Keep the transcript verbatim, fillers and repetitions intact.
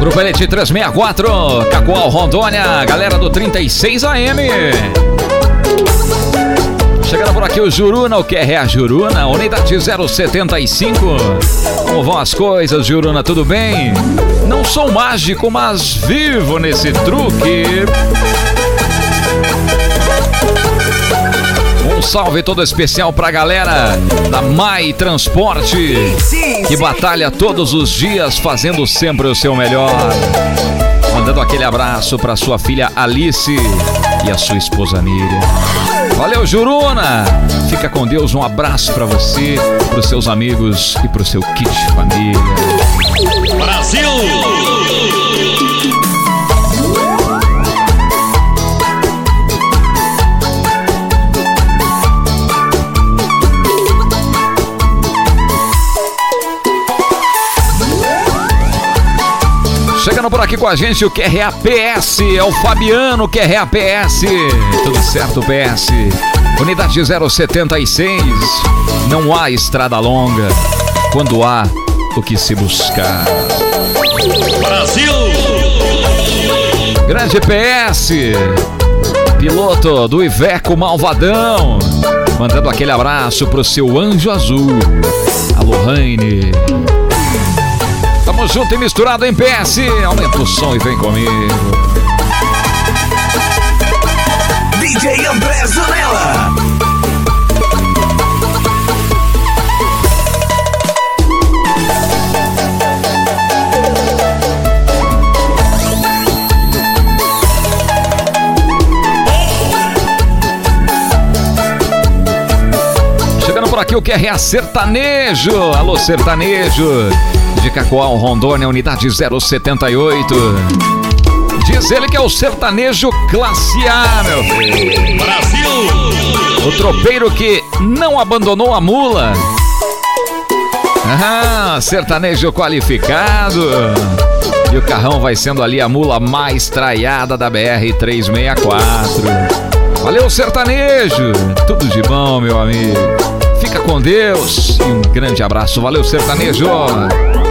Grupo Elite trezentos e sessenta e quatro, Cacoal, Rondônia, galera do trinta e seis A M. Chegando por aqui o Juruna, o que é a Juruna? Unidade zero setenta e cinco. Como vão as coisas, Juruna? Tudo bem? Não sou mágico, mas vivo nesse truque. Um salve todo especial pra galera da Mai Transporte, que batalha todos os dias fazendo sempre o seu melhor. Mandando aquele abraço pra sua filha Alice e a sua esposa Miriam. Valeu, Juruna! Fica com Deus, um abraço pra você, pros seus amigos e pro seu kit família. Brasil! Chegando por aqui com a gente o Q R A P S, é o Fabiano Q R A P S. Tudo certo, P S? Unidade zero setenta e seis. Não há estrada longa quando há o que se buscar. Brasil! Grande P S, piloto do Iveco Malvadão, mandando aquele abraço pro seu anjo azul, a Lohane. Tamo junto e misturado em P S. Aumenta o som e vem comigo. D J André Zanella. Chegando por aqui o Q R A Sertanejo. Alô, Sertanejo. De Cacoal, Rondônia, unidade zero setenta e oito. Diz ele que é o sertanejo classe A, meu filho. Brasil! O tropeiro que não abandonou a mula. Ah, sertanejo qualificado. E o carrão vai sendo ali a mula mais traiada da B R trezentos e sessenta e quatro. Valeu, sertanejo. Tudo de bom, meu amigo. Fica com Deus e um grande abraço. Valeu, sertanejo.